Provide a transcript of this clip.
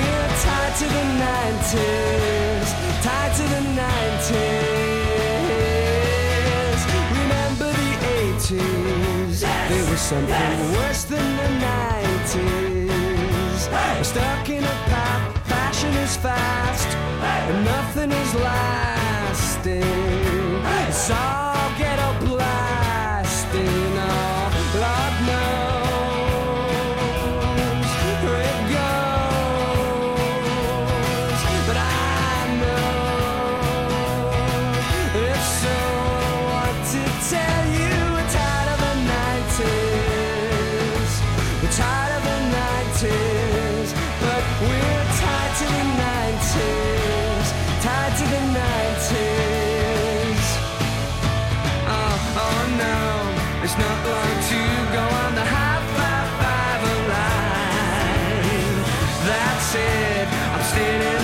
we're tied to the 90s, tied to the 90s. Remember the 80s, there was something worse than the 90s. We're stuck in a path, fashion is fast, and nothing is lasting. It's all ghetto blasting, oh, Lord knows where it goes. But I know if so, what to tell you. We're tired of the 90s, we're tired of the 90s, but we're tied to the 90s, tied to the 90s. Oh no, it's not long to go on the high five line. That's it, I'm standing